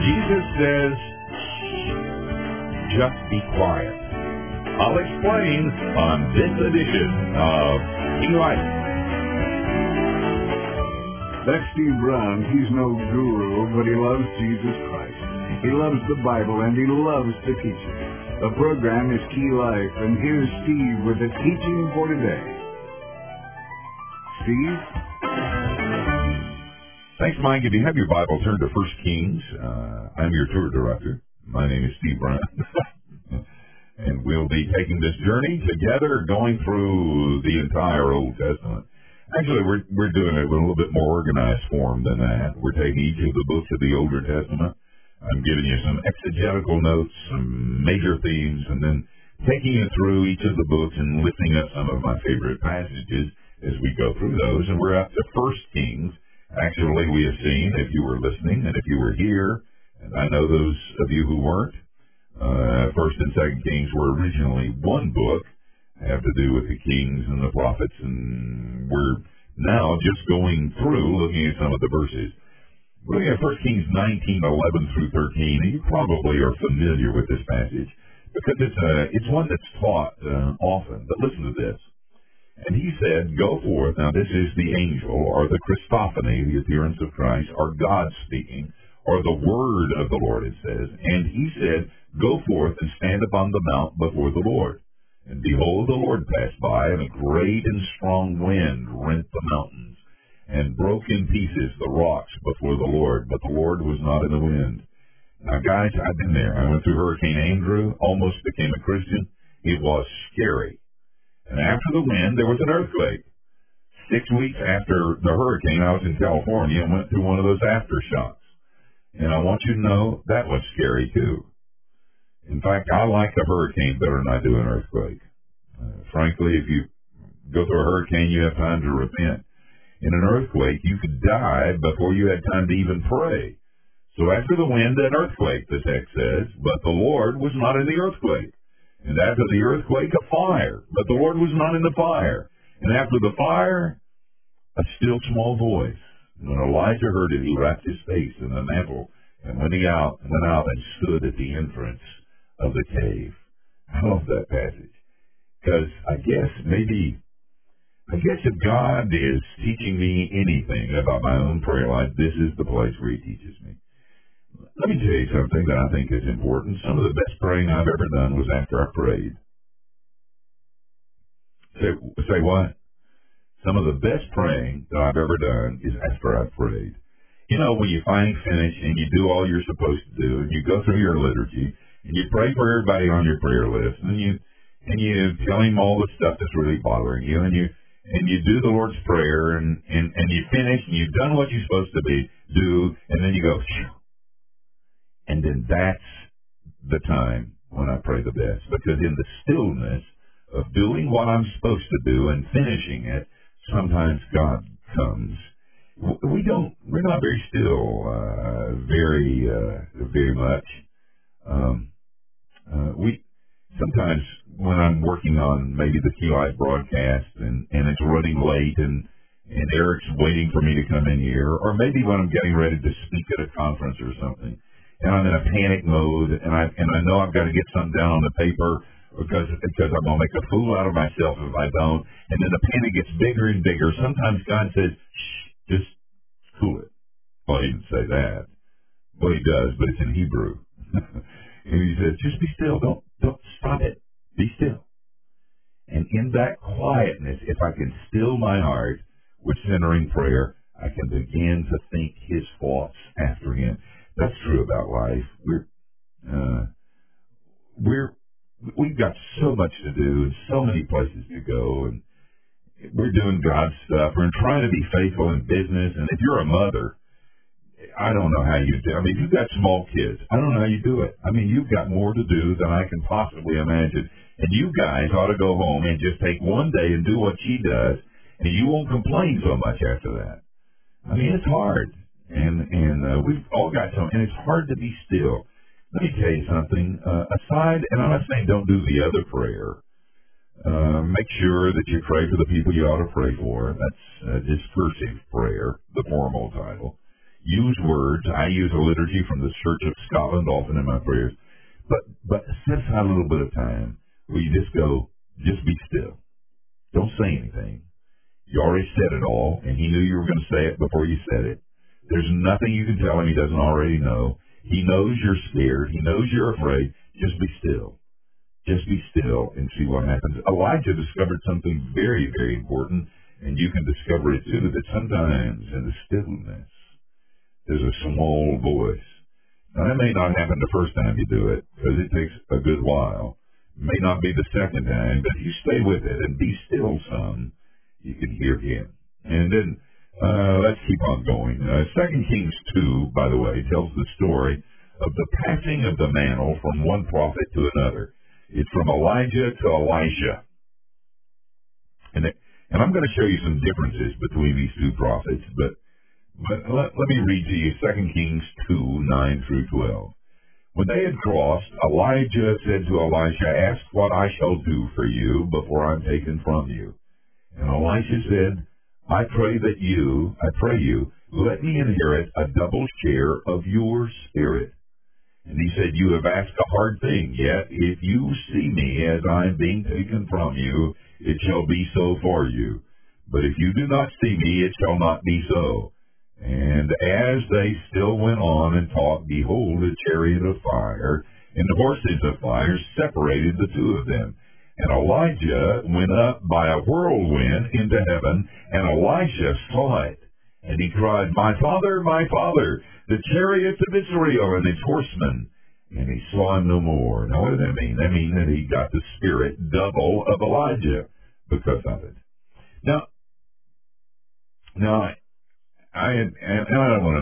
Jesus says, just be quiet. I'll explain on this edition of Key Life. That's Steve Brown. He's no guru, but he loves Jesus Christ. He loves the Bible, and he loves to teach it. The program is Key Life, and here's Steve with the teaching for today. Steve? Thanks, Mike. If you have your Bible, turn to 1 Kings. I'm your tour director. My name is Steve Brown. And we'll be taking this journey together, going through the entire Old Testament. Actually, we're doing it in a little bit more organized form than that. We're taking each of the books of the Older Testament. I'm giving you some exegetical notes, some major themes, and then taking you through each of the books and lifting up some of my favorite passages as we go through those. And we're up to 1 Kings. Actually, we have seen, if you were listening and if you were here, and I know those of you who weren't, 1 and 2 Kings were originally one book, have to do with the kings and the prophets, and we're now just going through, looking at some of the verses. We're looking at 1 Kings 19:11 through 13, and you probably are familiar with this passage, because it's one that's taught often, but listen to this. And he said, go forth. Now this is the angel, or the Christophany, the appearance of Christ, or God speaking, or the word of the Lord, it says. And he said, go forth and stand upon the mount before the Lord. And behold, the Lord passed by, and a great and strong wind rent the mountains, and broke in pieces the rocks before the Lord, but the Lord was not in the wind. Now, guys, I've been there. I went through Hurricane Andrew, almost became a Christian. It was scary. And after the wind, there was an earthquake. 6 weeks after the hurricane, I was in California and went through one of those aftershocks. And I want you to know that was scary, too. In fact, I like a hurricane better than I do an earthquake. Frankly, if you go through a hurricane, you have time to repent. In an earthquake, you could die before you had time to even pray. So after the wind, an earthquake, the text says, but the Lord was not in the earthquake. And after the earthquake, a fire, but the Lord was not in the fire. And after the fire, a still small voice. And when Elijah heard it, he wrapped his face in a mantle and went out and stood at the entrance of the cave. I love that passage, because I guess if God is teaching me anything about my own prayer life, this is the place where he teaches me. Let me tell you something that I think is important. Some of the best praying I've ever done was after I prayed. Say what? Some of the best praying that I've ever done is after I've prayed. You know, when you finally finish and you do all you're supposed to do, and you go through your liturgy, and you pray for everybody on your prayer list, and you tell him all the stuff that's really bothering you, and you do the Lord's Prayer, and you finish, and you've done what you're supposed to do, and then you go, phew. And then that's the time when I pray the best, because in the stillness of doing what I'm supposed to do and finishing it, sometimes God comes. We're not very still, very much. Sometimes when I'm working on maybe the Key Life broadcast and it's running late and Eric's waiting for me to come in here, or maybe when I'm getting ready to speak at a conference or something, and I'm in a panic mode, and I know I've got to get something down on the paper because I'm going to make a fool out of myself if I don't, and then the panic gets bigger and bigger. Sometimes God says, shh, just cool it. Well, he didn't say that. Well, he does, but it's in Hebrew. And he says, just be still. Don't stop it. Be still. And in that quietness, if I can still my heart with centering prayer, I can begin to think his thoughts after him. That's true about life. We've got so much to do and so many places to go, and we're doing God's stuff. We're trying to be faithful in business. And if you're a mother, I don't know how you do. I mean, you've got small kids. I don't know how you do it. I mean, you've got more to do than I can possibly imagine. And you guys ought to go home and just take one day and do what she does, and you won't complain so much after that. I mean, it's hard. And we've all got something, and it's hard to be still. Let me tell you something. Aside, and I'm not saying don't do the other prayer. Make sure that you pray for the people you ought to pray for. That's discursive prayer, the formal title. use words. I use a liturgy from the Church of Scotland often in my prayers. But set aside a little bit of time where you just go, just be still. Don't say anything. You already said it all, and he knew you were going to say it before you said it. There's nothing you can tell him he doesn't already know. He knows you're scared. He knows you're afraid. Just be still. Just be still and see what happens. Elijah discovered something very, very important, and you can discover it too, that sometimes in the stillness, there's a small voice. Now, that may not happen the first time you do it, because it takes a good while. It may not be the second time, but if you stay with it and be still some, you can hear him. And then, let's keep on going. 2 Kings 2, by the way, tells the story of the passing of the mantle from one prophet to another. It's from Elijah to Elisha. And I'm going to show you some differences between these two prophets, but let me read to you 2 Kings 2, 9 through 12. When they had crossed, Elijah said to Elisha, "Ask what I shall do for you before I'm taken from you." And Elisha said, I pray you, let me inherit a double share of your spirit. And he said, you have asked a hard thing, yet if you see me as I am being taken from you, it shall be so for you. But if you do not see me, it shall not be so. And as they still went on and talked, behold, a chariot of fire and the horses of fire separated the two of them. And Elijah went up by a whirlwind into heaven, and Elisha saw it. And he cried, my father, the chariots of Israel and its horsemen. And he saw him no more. Now, what does that mean? That means that he got the spirit double of Elijah because of it. Now, I don't want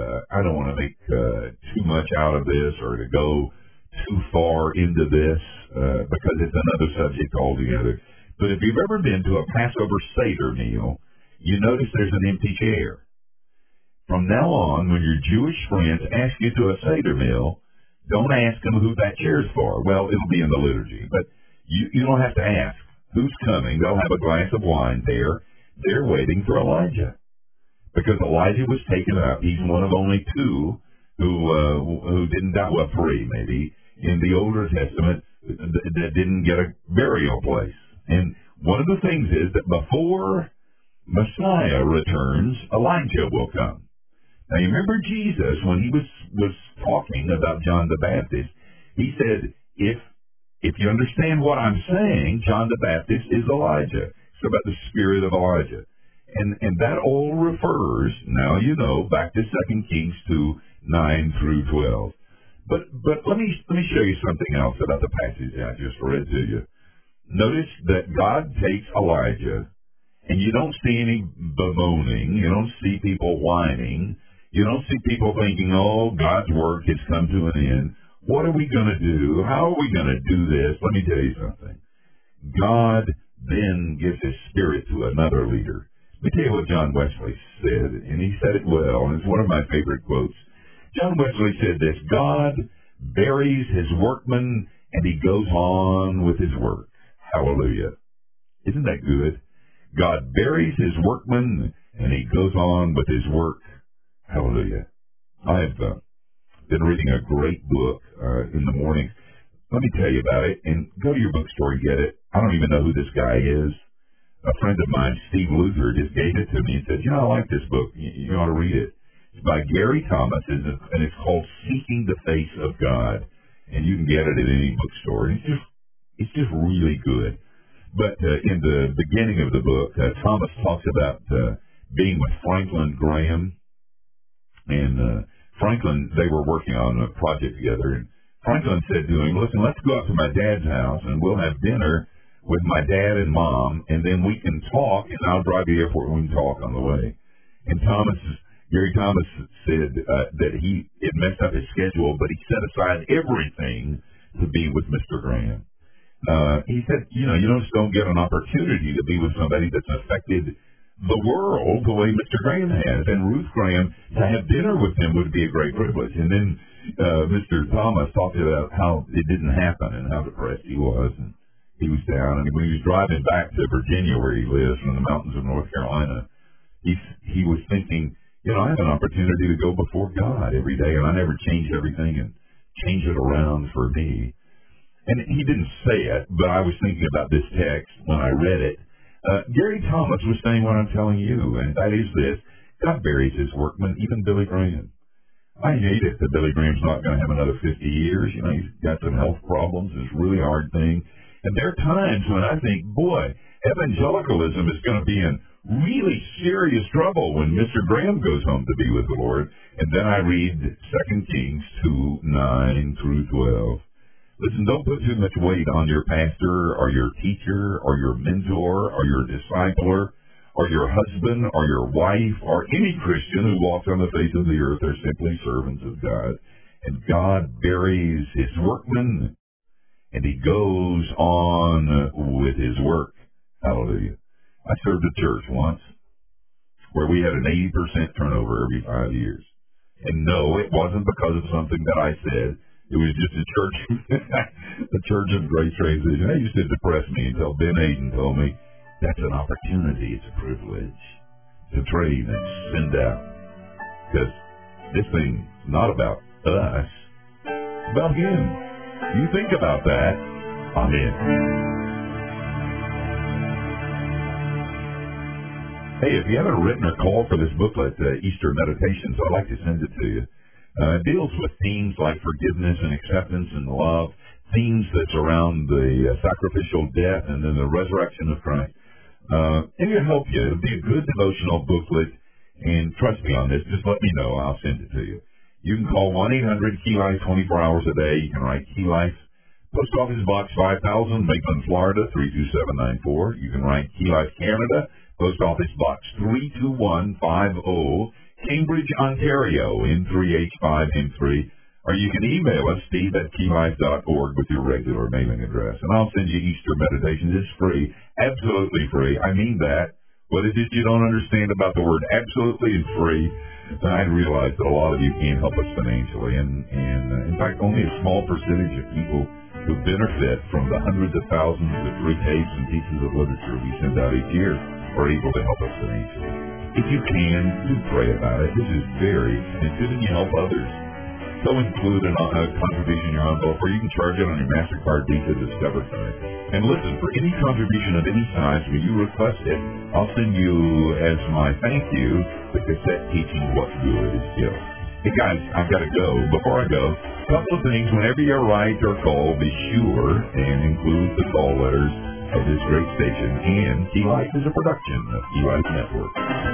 to make too much out of this or to go too far into this because it's another subject altogether. But if you've ever been to a Passover Seder meal, you notice there's an empty chair. From now on, when your Jewish friends ask you to a Seder meal, don't ask them who that chair's for. Well, it'll be in the liturgy, but you don't have to ask who's coming. They'll have a glass of wine there. They're waiting for Elijah because Elijah was taken up. He's one of only two who didn't die, well, three maybe, in the Older Testament that didn't get a burial place. And one of the things is that before Messiah returns, Elijah will come. Now, you remember Jesus, when he was talking about John the Baptist, he said, if you understand what I'm saying, John the Baptist is Elijah. It's about the spirit of Elijah. And that all refers, now you know, back to 2 Kings 2, 9 through 12. But let me show you something else about the passage I just read to you. Notice that God takes Elijah, and you don't see any bemoaning. You don't see people whining. You don't see people thinking, oh, God's work has come to an end. What are we going to do? How are we going to do this? Let me tell you something. God then gives his spirit to another leader. Let me tell you what John Wesley said, and he said it well, and it's one of my favorite quotes. John Wesley said this, God buries his workman, and he goes on with his work. Hallelujah. Isn't that good? God buries his workman, and he goes on with his work. Hallelujah. I've been reading a great book in the morning. Let me tell you about it, and go to your bookstore and get it. I don't even know who this guy is. A friend of mine, Steve Luther, just gave it to me and said, I like this book. You ought to read it. It's by Gary Thomas, and it's called Seeking the Face of God. And you can get it at any bookstore. And it's just really good. But in the beginning of the book, Thomas talks about being with Franklin Graham. And Franklin, they were working on a project together. And Franklin said to him, listen, let's go up to my dad's house, and we'll have dinner with my dad and mom, and then we can talk, and I'll drive you to the airport and we can talk on the way. And Gary Thomas said that it messed up his schedule, but he set aside everything to be with Mr. Graham. He said, you just don't get an opportunity to be with somebody that's affected the world the way Mr. Graham has. And Ruth Graham, to have dinner with him would be a great privilege. And then Mr. Thomas talked about how it didn't happen and how depressed he was. And he was down. And when he was driving back to Virginia, where he lives, in the mountains of North Carolina, he was thinking, I have an opportunity to go before God every day, and I never change everything and change it around for me. And he didn't say it, but I was thinking about this text when I read it. Gary Thomas was saying what I'm telling you, and that is this: God buries his workmen, even Billy Graham. I hate it that Billy Graham's not going to have another 50 years. He's got some health problems. It's a really hard thing. And there are times when I think, boy, evangelicalism is going to be in really serious trouble when Mr. Graham goes home to be with the Lord. And then I read 2 Kings 2:9 through 12. Listen, don't put too much weight on your pastor or your teacher or your mentor or your discipler or your husband or your wife or any Christian who walks on the face of the earth. They're simply servants of God. And God buries his workmen, and he goes on with his work. Hallelujah. I served a church once where we had an 80% turnover every 5 years. And no, it wasn't because of something that I said. It was just a church of great transition. That used to depress me until Ben Hayden told me, that's an opportunity, it's a privilege to train and send out. Because this thing's not about us, it's about him. You think about that, amen. Hey, if you haven't written or called for this booklet, Easter Meditations, I'd like to send it to you. It deals with themes like forgiveness and acceptance and love, themes that surround the sacrificial death and then the resurrection of Christ. And it'll help you. It'll be a good devotional booklet, and trust me on this. Just let me know. I'll send it to you. You can call 1-800-KEY-LIFE 24 hours a day. You can write Key Life, Post Office Box 5000, Maitland, Florida 32794. You can write Key Life Canada, Post Office Box 32150, Cambridge, Ontario, N3H5N3. Or you can email us, steve@keylife.org, with your regular mailing address. And I'll send you Easter Meditations. It's free, absolutely free. I mean that. What is it you don't understand about the word absolutely and free? I realize that a lot of you can't help us financially. And in fact, only a small percentage of people who benefit from the hundreds of thousands of free tapes and pieces of literature we send out each year are able to help us financially. If you can, do pray about it. This is very expensive, and you help others. So include a contribution in your envelope, or you can charge it on your MasterCard, Visa, Discover card. And listen, for any contribution of any size, when you request it, I'll send you, as my thank you, the cassette teaching What Good is Still. Hey guys, I've got to go. Before I go, a couple of things. Whenever you write or call, be sure and include the call letters of this great station. And Key Life is a production of Key Life Network.